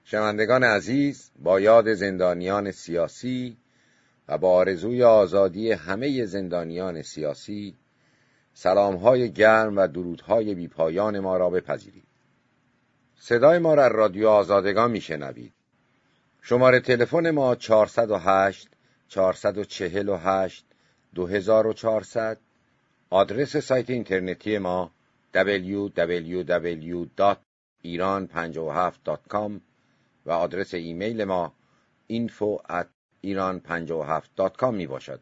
شنوندگان عزیز، با یاد زندانیان سیاسی و با آرزوی آزادی همه زندانیان سیاسی، سلام‌های گرم و درودهای بی‌پایان ما را بپذیرید. صدای ما را از رادیو آزادگان میشنوید. شماره تلفن ما 408 448 2400. آدرس سایت اینترنتی ما www.iran57.com و آدرس ایمیل ما info@iran57.com می باشد.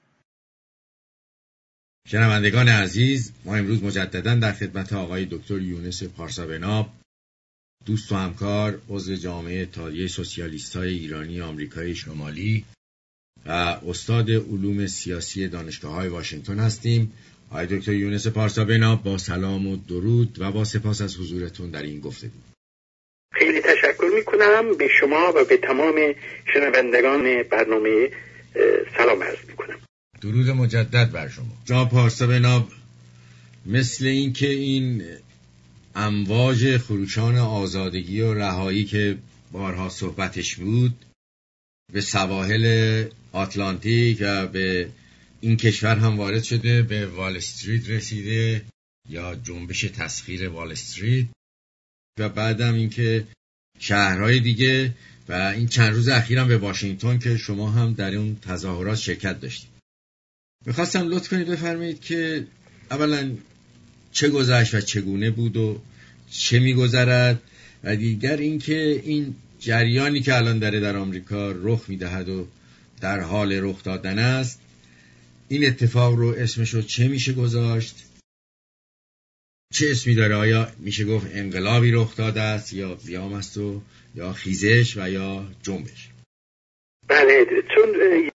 شنوندگان عزیز، ما امروز مجددا در خدمت آقای دکتر یونس پارسابناب، دوست و همکار، عضو جامعه اتحادیه سوسیالیست‌های ایرانی آمریکای شمالی و استاد علوم سیاسی دانشگاه‌های واشنگتن هستیم. آقای دکتر یونس پارسابناب، با سلام و درود و با سپاس از حضورتون در این گفتگو. خیلی تشکر میکنم به شما و به تمام شنوندگان برنامه سلام عرض میکنم. درود مجدد بر شما. جناب پارسابناب، مثل این که این امواج خروشان آزادگی و رهایی که بارها صحبتش بود به سواحل آتلانتیک و به این کشور هم وارد شده، به وال استریت رسیده یا جنبش تسخیر وال استریت و بعدم اینکه شهرهای دیگه و این چند روز اخیرم به واشنگتن که شما هم در اون تظاهرات شرکت داشتید. میخواستم لطف کنید بفرمایید که اولا چه گذشت و چگونه بود و چه میگذرد و دیگر اینکه این جریانی که الان داره در آمریکا رخ میدهد و در حال رخ دادن است، این اتفاق رو اسمشو چه میشه گذاشت؟ چه اسمی داره؟ آیا میشه گفت انقلابی رخ داده است یا قیام است و یا خیزش و یا جنبش؟ بله، چون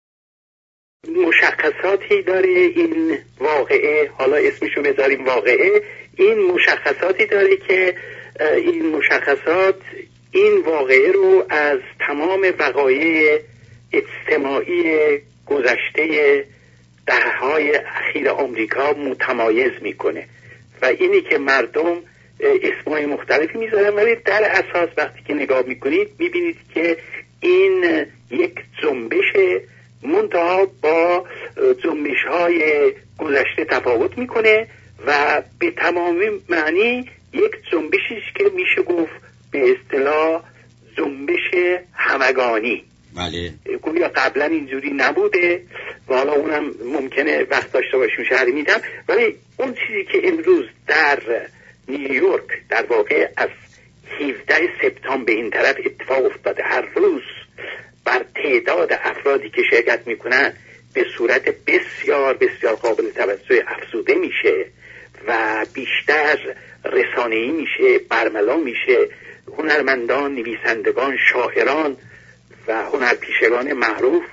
مشخصاتی داره این واقعه، حالا اسمشو بذاریم واقعه، این مشخصاتی داره که این مشخصات این واقعه رو از تمام وقایع اجتماعی گذشته دهه‌های اخیر آمریکا متمایز میکنه و اینی که مردم اسمای مختلفی میذارن، ولی در اساس وقتی که نگاه میکنید میبینید که این یک جنبش منتها با جنبش‌های گذشته تفاوت میکنه و به تمام معنی یک جنبشیش که میشه گفت به اصطلاح جنبش همگانی. بله. گویا قبلا اینجوری نبوده و حالا اونم ممکنه وقت داشته باشیم شهری میدم، ولی اون چیزی که امروز در نیویورک در واقع از 17 سپتامبر به این طرف اتفاق افتاده، هر روز بر تعداد افرادی که شرکت میکنن به صورت بسیار بسیار قابل توجه افزوده میشه و بیشتر رسانه‌ای میشه، برملا میشه. هنرمندان، نویسندگان، شاعران و هنرپیشگان معروف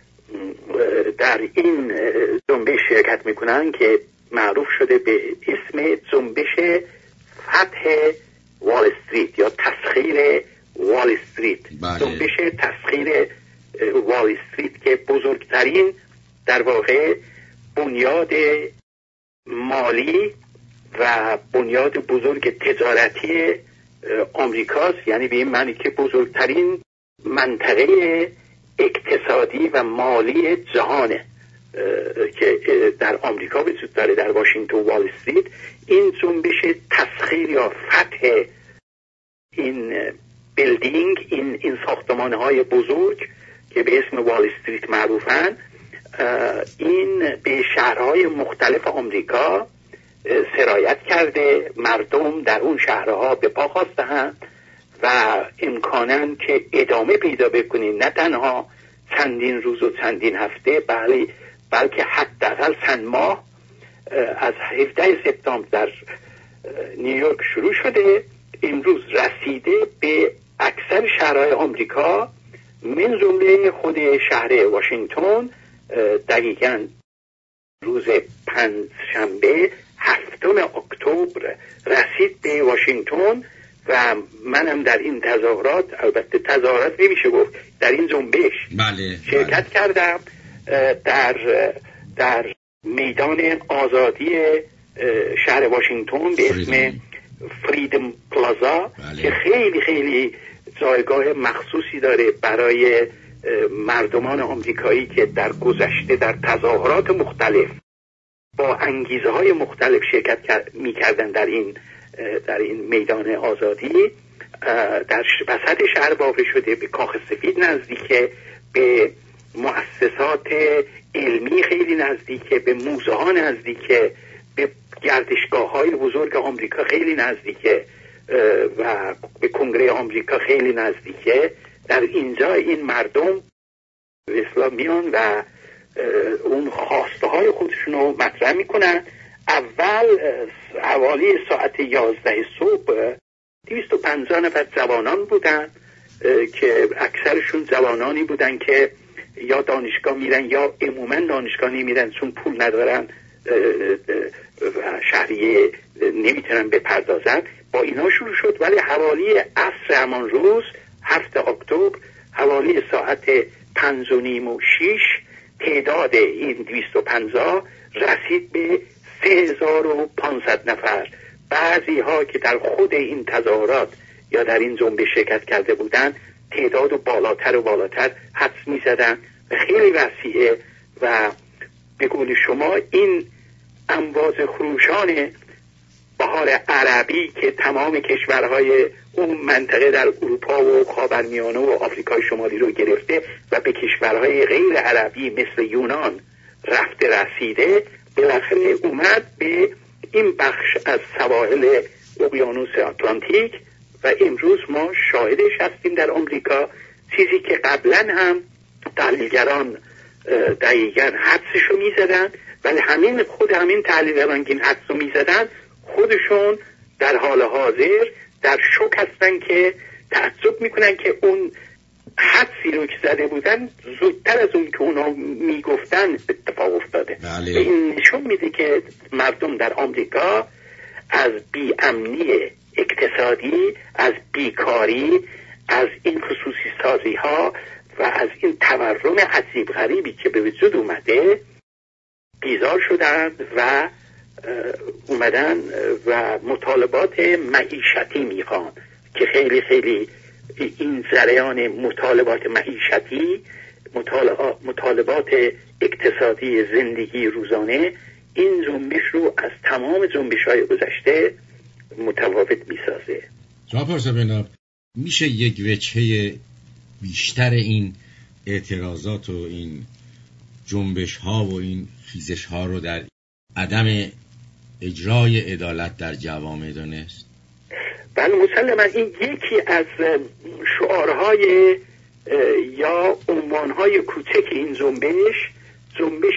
در این جنبش شرکت میکنن که معروف شده به اسم جنبش فتح وال استریت یا تسخیر وال استریت. بله. جنبش تسخیر وال استریت که بزرگترین در واقع بنیاد مالی و بنیاد بزرگ تجارتی آمریکاست، یعنی به این معنی که بزرگترین منطقه اقتصادی و مالی جهانه که در آمریکا وجود داره، در واشنگتن وال استریت. این جنبش تسخیر یا فتح این بیلدینگ، این ساختمان‌های بزرگ که به اسم وال استریت معروفن، این به شهرهای مختلف آمریکا سرایت کرده. مردم در اون شهرها به پا خواستند و امکاناً که ادامه پیدا بکنین، نه تنها چندین روز و چندین هفته، بلکه حداقل چند ماه. از 17 سپتامبر در نیویورک شروع شده، امروز رسیده به اکثر شهرهای آمریکا من جمله خود شهر واشنگتن. دقیقاً روز پنجشنبه 7 اکتبر رسید به واشنگتن و منم در این تظاهرات، البته تظاهرات نمیشه گفت، در این جنبش شرکت کردم در میدان آزادی شهر واشنگتن به اسم فریدم پلازا که خیلی خیلی جایگاه مخصوصی داره برای مردمان آمریکایی که در گذشته در تظاهرات مختلف با انگیزه های مختلف شرکت می‌کردن در این میدان آزادی. در وسط شهر واقع شده، به کاخ سفید نزدیکه، به مؤسسات علمی خیلی نزدیکه، به موزه ها نزدیکه، به گردشگاه های بزرگ آمریکا خیلی نزدیکه و به کنگره آمریکا خیلی نزدیکه. در اینجا این مردم به اصطلاح میان و اون خواسته های خودشون رو مطرح میکنن. اول حوالی ساعت 11 صبح 250 نفر جوانان بودن که اکثرشون جوانانی بودن که یا دانشگاه میرن یا عموما دانشگاه نمیرن چون پول ندارن و شهریه نمیتونن بپردازن. با اینا شروع شد، ولی حوالی عصر همان روز 7 اکتبر حوالی ساعت 5:30 و 6 تعداد این 250 رسید به 3500 نفر. بعضی ها که در خود این تظاهرات یا در این جنبش شرکت کرده بودند تعداد بالاتر و بالاتر حدس می زدن و خیلی وسیعه و به قول شما این امواج خروشان بهار عربی که تمام کشورهای اون منطقه در اروپا و خاورمیانه و آفریقای شمالی رو گرفته و به کشورهای غیر عربی مثل یونان رفته رسیده، بالاخره اومد به این بخش از سواحل اقیانوس آتلانتیک و امروز ما شاهدش هستیم در آمریکا. چیزی که قبلا هم تحلیلگران دقیقاً حدسشو میزدن، ولی همین تحلیلگران که این حدسو میزدن خودشون در حال حاضر در شوک هستن که تعجب میکنن که اون حدسی رو که زده بودن زودتر از اون که اونا میگفتن اتفاق افتاده. بله. این نشون میده که مردم در آمریکا از بی‌امنی اقتصادی، از بیکاری، از این خصوصی سازی ها و از این تورم عجیب غریبی که به وجود اومده بیزار شدن و اومدن و مطالبات معیشتی میخوان که خیلی خیلی این جریان مطالبات معیشتی، مطالبات اقتصادی زندگی روزانه این جنبش رو از تمام جنبش‌های گذشته متفاوت میسازه. جناب پارسا، میشه یک وجهه بیشتر این اعتراضات و این جنبش ها و این خیزش ها رو در عدم اجرای عدالت در جوامع دانست؟ بله مسلماً این یکی از شعارهای یا عنوانهای کوچک این جنبش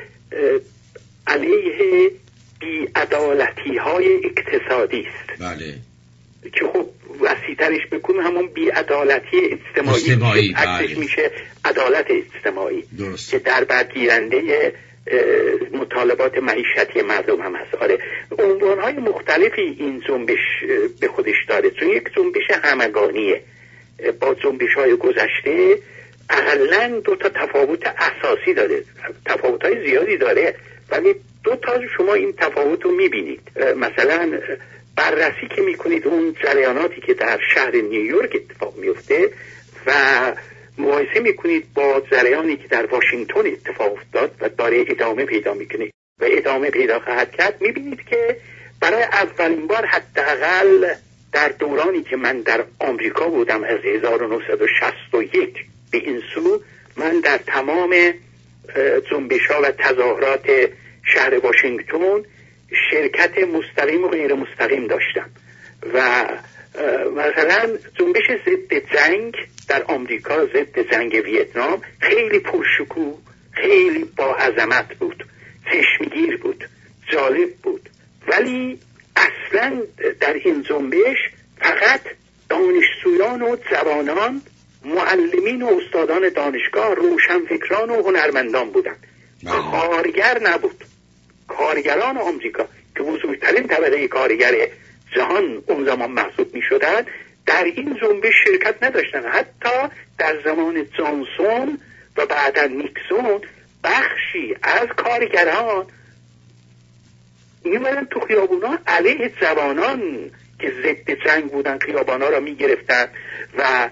علیه بی‌عدالتی های اقتصادی است. بله. که خب وسیع‌ترش بکنم همون بی‌عدالتی اجتماعی عکسش میشه عدالت اجتماعی. درست. که در برگیرنده مطالبات معیشتی مردم هم هست. آره عنوانهای مختلفی این جنبش به خودش داره، چون یک جنبش همگانیه با جنبش‌های گذشته. اقلاً 2 تا تفاوت اساسی داره، تفاوت‌های زیادی داره، ولی 2 تا شما این تفاوت رو میبینید. مثلا بررسی که میکنید اون جریاناتی که در شهر نیویورک اتفاق میفته و مقایسه میکنید با جریانی که در واشنگتن اتفاق افتاد و داره ادامه پیدا میکنه و ادامه پیدا خواهد کرد، میبینید که برای اولین بار حداقل در دورانی که من در آمریکا بودم از 1961 به این سو، من در تمام جنبش‌ها و تظاهرات شهر واشنگتن شرکت مستقیم و غیر مستقیم داشتم و مثلا جنبش ضد جنگ در آمریکا، ضد جنگ ویتنام، خیلی پرشکوه، خیلی با عظمت بود، چشمگیر بود، جالب بود، ولی اصلا در این جنبش فقط دانشجویان و جوانان، معلمین و استادان دانشگاه، روشنفکران و هنرمندان بودند. کارگر نبود. کارگران آمریکا که بزرگترین طبقه کارگر جهان اون زمان محسوب می شدن در این جنبش شرکت نداشتن. حتی در زمان جانسون و بعدا نیکسون بخشی از کارگران می اومدن تو خیابونا علیه جوانان که ضد جنگ بودن خیابانا را میگرفتن و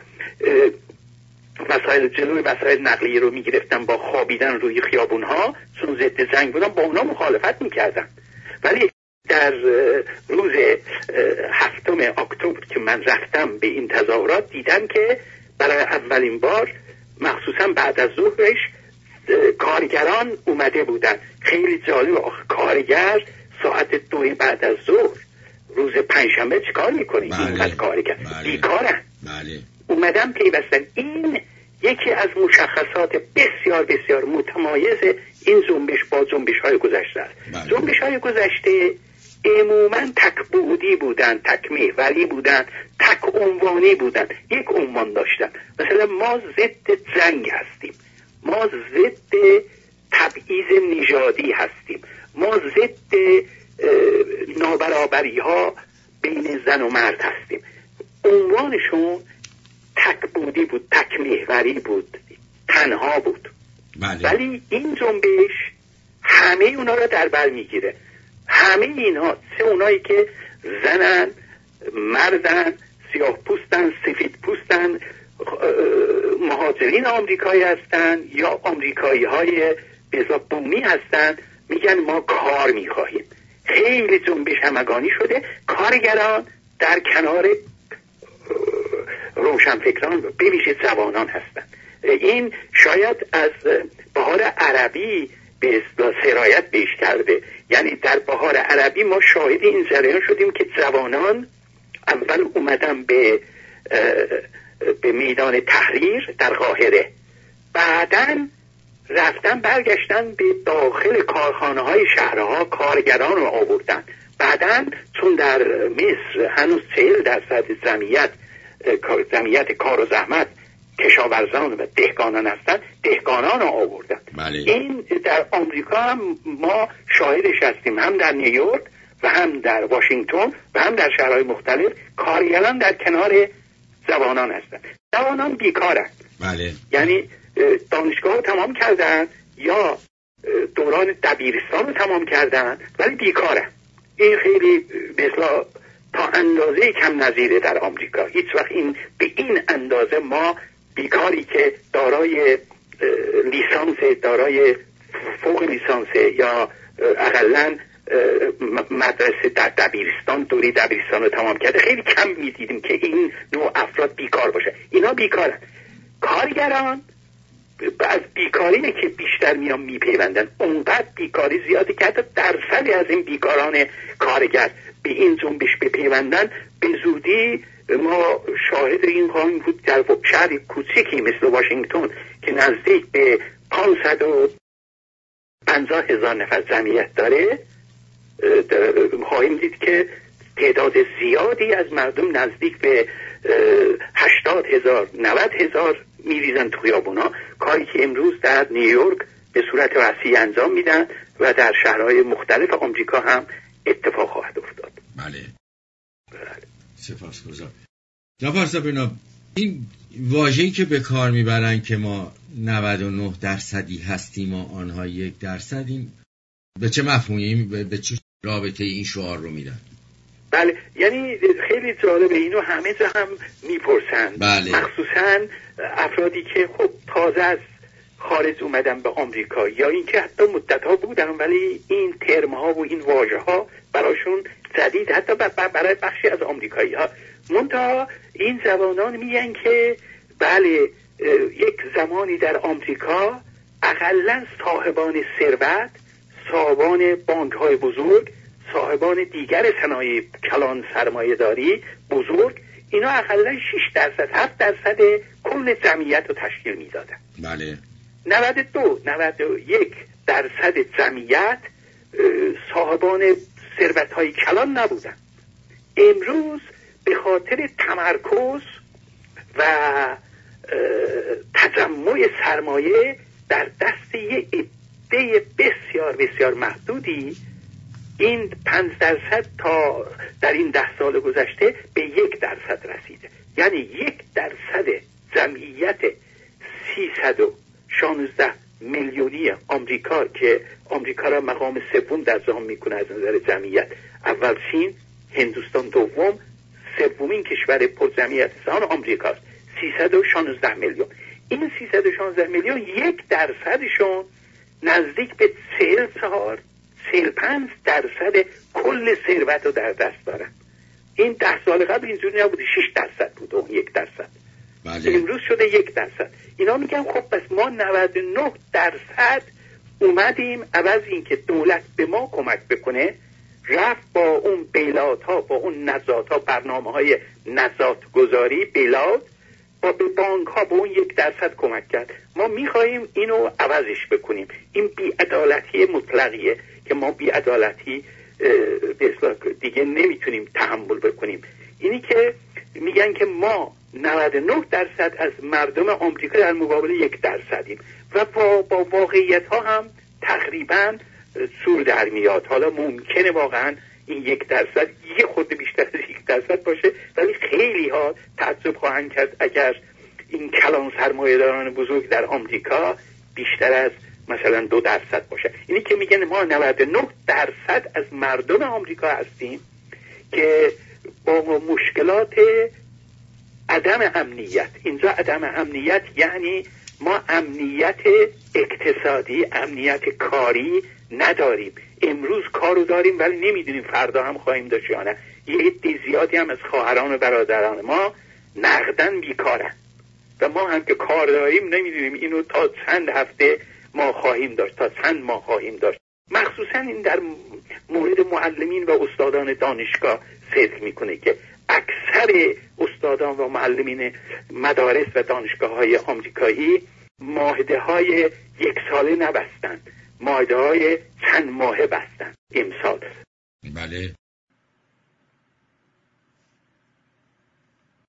جلوی وسایل نقلیه رو میگرفتن با خوابیدن روی خیابونها، چون ضد جنگ بودن با اونا مخالفت میکردن. ولی در روز 7 اکتبر که من رفتم به این تظاهرات دیدم که برای اولین بار مخصوصا بعد از ظهرش کارگران اومده بودن. خیلی جالب، کارگر ساعت 2 بعد از ظهر روز پنجشنبه چیکار میکنه؟ اینقدر کارگر بیکارن. اومدن پیوستن. این یکی از مشخصات بسیار بسیار متمایز این جنبش با جنبش های گذشته است. جنبش های گذشته عموما تک بعدی بودن، تک محوری بودن، تک عنوانی بودن، یک عنوان داشتن. مثلا ما ضد جنگ هستیم، ما ضد تبعیض نژادی هستیم، ما ضد نابرابری ها بین زن و مرد هستیم. عنوانشون تک بعدی بود، تک محوری بود، تنها بود. ولی این جنبش همه اونا رو در بر میگیره. همه اینها، چه اونایی که زنن، مردن، سیاه پوستن، سفید پوستن، مهاجرین آمریکایی هستن یا آمریکایی های بومی هستن، میگن ما کار میخواهیم. خیلی جنبش همگانی شده. کارگران در کنار روشنفکران به ویژه جوانان هستند. این شاید از بهار عربی به اصطلاح سرایت بهش کرده. یعنی در بهار عربی ما شاهد این جریان شدیم که جوانان اول اومدن به میدان تحریر در قاهره، بعدن رفتن برگشتن به داخل کارخانه های شهرها، کارگران رو آوردن. بعدن چون در مصر هنوز 40% جمعیت کار و زحمت کشاورزان و دهقانان هستن، دهقانان رو آوردن. این در آمریکا هم ما شاهدش هستیم، هم در نیویورک و هم در واشنگتن و هم در شهرهای مختلف کارگران در کنار جوانان هستن. جوانان بیکارن. یعنی دانشگاه رو تمام کردن یا دوران دبیرستان رو تمام کردن ولی بیکارن. این خیلی مثلا تا اندازه کم نظیره در آمریکا. هیچ وقت این به این اندازه ما بیکاری که دارای لیسانس، دارای فوق لیسانس یا اقلن مدرسه در دبیرستان، دوری دبیرستان رو تمام کرده، خیلی کم میدیدیم که این نوع افراد بیکار باشه. اینا بیکارن. کارگران از بیکاری که بیشتر میان میپیوندن. اونقدر بیکاری زیاده که حتی درصدی از این بیکاران کارگر به این جنبش بپیوندن به زودی ما شاهد این خواهیم بود. در شهر کوچکی مثل واشنگتن که نزدیک به 550,000 نفر جمعیت داره، خواهیم دید که تعداد زیادی از مردم نزدیک به 80,000 90,000 میریزن تو خیابونا. کاری که امروز در نیویورک به صورت وسیع انجام میدن و در شهرهای مختلف آمریکا هم اتفاق خواهد افتاد. بله. سپاسگزارم. جعفر صاحب، این واژه‌ای که به کار میبرن که ما 99% هستیم و آنها 1%، این به چه مفهومی، به چه رابطه این شعار رو میدن؟ بله، یعنی خیلی جالبه، اینو همه جا هم میپرسن. مخصوصا افرادی که خب تازه از خارج اومدن به آمریکا یا اینکه حتی مدت‌ها بودن ولی این ترم‌ها و این واژه‌ها براشون جدید، حتی برای بخشی از آمریکایی‌ها. منتها این جوانان میگن که بله، یک زمانی در آمریکا اقلاً صاحبان ثروت، صاحبان بانک‌های بزرگ، صاحبان دیگر صنایع کلان سرمایه‌داری بزرگ، اینا اقلاً 6%، 7% کل جمعیت رو تشکیل میدادن. بله. 91% جمعیت صاحبان ثروت‌های کلان نبودن. امروز به خاطر تمرکز و تجمع سرمایه در دست یه عده بسیار بسیار محدودی، این 5% تا در این 10 سال گذشته به 1% رسیده. یعنی 1% جمعیت 316 میلیونی آمریکا که آمریکا را مقام سوم در جهان میکنه از نظر جمعیت، اول چین، هندوستان دوم سومین کشور پرجمعیت آن آمریکاست، 316 میلیون. این 316 میلیون 1% نزدیک به 44-45% کل ثروت رو در دست دارن. این 10 سال قبل اینجوری نبوده، 6% بوده اون 1%. امروز شده 1%. اینا میگن خب پس ما 99% اومدیم عوض این که دولت به ما کمک بکنه، رفت با اون بیلات ها، با اون نزات ها، برنامه های نزات گذاری، بیلات، با به بانک ها به اون 1% کمک کرد. ما میخواییم اینو عوضش بکنیم. این بی‌عدالتی مطلقیه که ما بی‌عدالتی به اصطلاح دیگه نمیتونیم تحمل بکنیم. اینی که میگن که ما 99% از مردم آمریکا در مقابل 1%یم و با واقعیت ها هم تقریبا سور در میاد. حالا ممکنه واقعا این 1% یه خود بیشتر از 1% باشه، ولی خیلی ها تعجب خواهند کرد اگر این کلان سرمایه‌داران بزرگ در آمریکا بیشتر از مثلا 2% باشه. اینی که میگن ما 99% از مردم آمریکا هستیم که با مشکلات عدم امنیت. اینجا عدم امنیت یعنی ما امنیت اقتصادی، امنیت کاری نداریم. امروز کارو داریم ولی نمیدونیم فردا هم خواهیم داشت یا نه. یه عده زیادی هم از خواهران و برادران ما نقدن بیکارن و ما هم که کار داریم نمیدونیم اینو تا چند هفته ما خواهیم داشت، تا چند ماه خواهیم داشت. مخصوصا این در مورد معلمین و استادان دانشگاه صدق میکنه که اکثر استادان و معلمین مدارس و دانشگاه های آمریکایی معاهده های 1 ساله نبستن، معاهده های چند ماهه بستن امسال. بله.